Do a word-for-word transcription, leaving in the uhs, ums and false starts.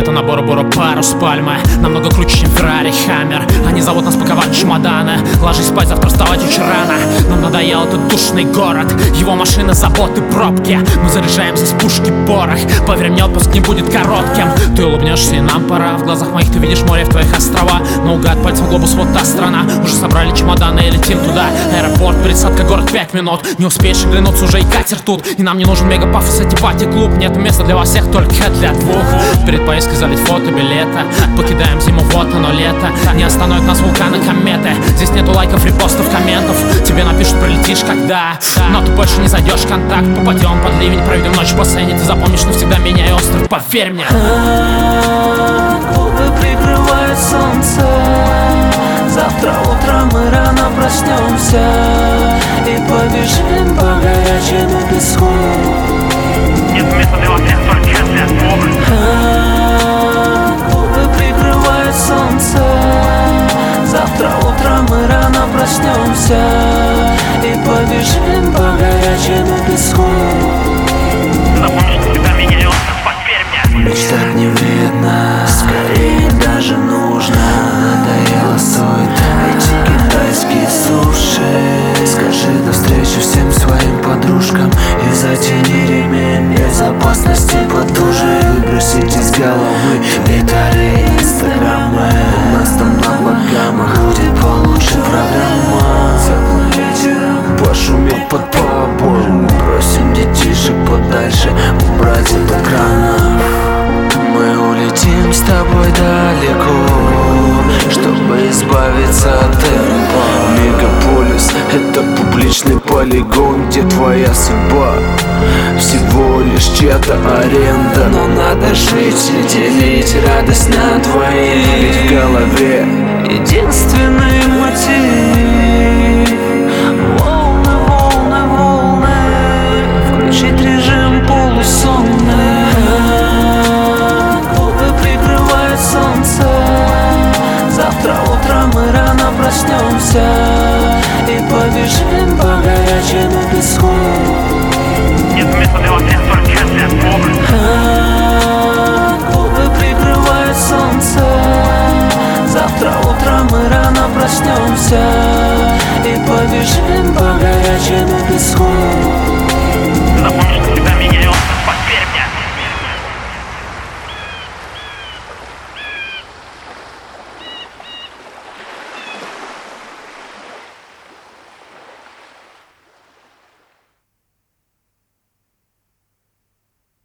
Это набор Боро парус пальмы, намного круче, чем Феррари Хаммер. Они зовут нас паковать чемоданы. Ложись спать, завтра вставать очень рано. Нам надоел этот душный город, его машины, заботы, пробки. Мы заряжаемся с пушки порох. Поверь мне, отпуск не будет коротким. Ты улыбнешься и нам пора. В глазах моих ты видишь море в твоих острова. Наугад пальцем глобус, вот та страна. Уже собрали чемоданы и летим туда. Аэропорт, пересадка, город, пять минут. Не успеешь оглянуться, уже и катер тут. И нам не нужен мега-пафос, эти пати-клуб. Нет места для вас всех, только для двух. Перед поездкой залить фото, билета. Покидаем зиму, вот оно лето. Не остановят нас вулканы, кометы. Здесь нету лайков, репостов, комментов. Тебе напишут, прилетишь когда. Но ты больше не зайдешь в контакт. Попадем под ливень, проведем ночь в бассейне. Ты запомнишь навсегда меня и остров, поверь мне. Губы прикрывает солнце. Завтра утром мы рано проснемся и побежим по горячему песку. Нет места для вас всех, только для двух. Губы прикрывает солнце. Завтра утром мы рано проснемся и побежим по горячему песку. Запомнишь навсегда меня и остров, поверь мне. Мечтать не вредно, скорее даже нужно. Надоело суета, эти китайские суши. Скажи до встречи всем своим подружкам и затяни ремень безопасности потуже. Выбросить из головы детали инстаграма. У нас там на Багамах будет получше программа. Теплым вечером пошуметь под пабом. Бросим детишек подальше, убрать от экранов. Мы улетим с тобой далеко, чтобы избавиться от темпа. Мегаполис — это публичный полигон, где твоя судьба всего лишь чья-то аренда. Но надо жить и делить радость на двоих. Ведь в голове единственный мотив